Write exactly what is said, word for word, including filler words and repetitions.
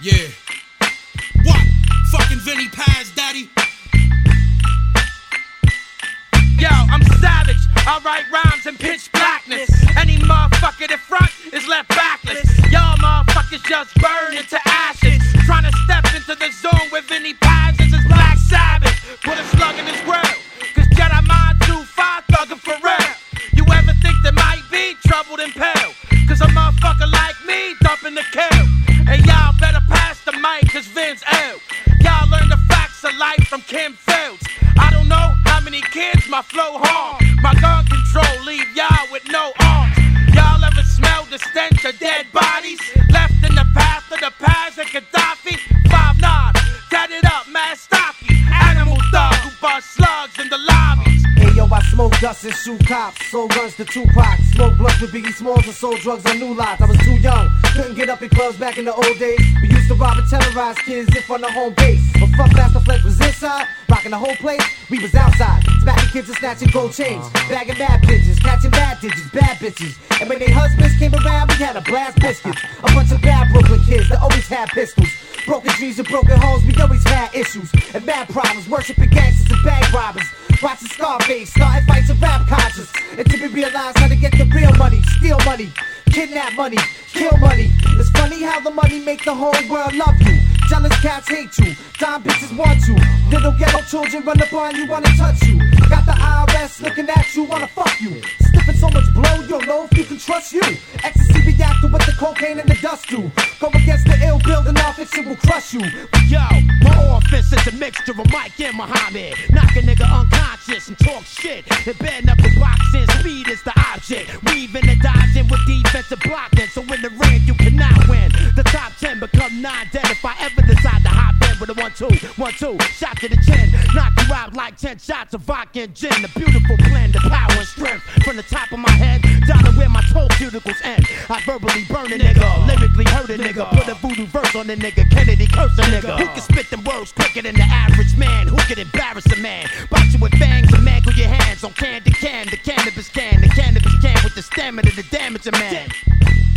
Yeah. What? Fucking Vinnie Paz, daddy. Yo, I'm savage. I write rhymes in pitch blackness. Any motherfucker in front is left backless. Y'all motherfuckers just burn into ashes. Trying to step into the zone with Vinnie Paz is his Black Sabbath. Put a slug in his grill. Cause Jedi Mind two five thuggin' for real. You ever think there might be trouble in pale? Cause a motherfucker like me dumping the kill. And y'all better pass the mic cause Vin's ill. Y'all learn the facts of life from Kim Fields. I don't know how many kids my flow harm. My gun control leave y'all with no arms. Y'all ever smell the stench of dead bodies left in the path of the Paz and Gaddafi? five nine, tatted up, mad stocky. Animal thug who bust slugs in the lobbies. Hey yo, I smoke dust and shoot cops. Sold guns to Tupac. Smoke blunts with Biggie Smalls and sold drugs on new lots. I was too young, couldn't get up in clubs back in the old days. We used to rob and terrorize kids if on the home base. But fuck Master Flex was inside, rocking the whole place. We was outside, smacking kids and snatching gold chains, bagging mad bitches, catching mad digits, bad bitches. And when their husbands came around, we had a blast biscuit. A bunch of bad Brooklyn kids that always had pistols. Broken dreams and broken homes, we always had issues and bad problems. Worshiping gangsters and bank robbers. Watching Scarface, starting fights and rap conscious. Until we realize how to get the real money, steal money, kidnap money, kill money. It's funny how the money make the whole world love you. Jealous cats hate you, dumb bitches want you. Little ghetto children run up on you, wanna touch you. Got the I R S looking at you, wanna fuck you. Sniffing so much blow, you don't know if you can trust you. Ecstasy reacting with the cocaine and the dust do. Go against the ill building off, it will crush you. Yo, my office is a mixture of Mike and Muhammad. Knock a nigga unconscious and talk shit. And bend up the boxing, speed is the object. Weaving and dodging with defensive blocking. So in the ring you cannot win. The top ten become non-dead if I ever decide to hop in with a one two, one two, shot to the chin. Knock you out like ten shots of vodka and gin. The beautiful blend of power and strength. From the top of my head down to where my toe cuticles end. I verbally burn a nigga, lyrically hurt a nigga. Put a voodoo verse on a nigga, Kennedy curse a nigga. Who can spit them words quicker than the average man? Who can embarrass a man? Box you with fangs and mangle your hands on can to can. The cannabis can, the cannabis can with the stamina to damage a man.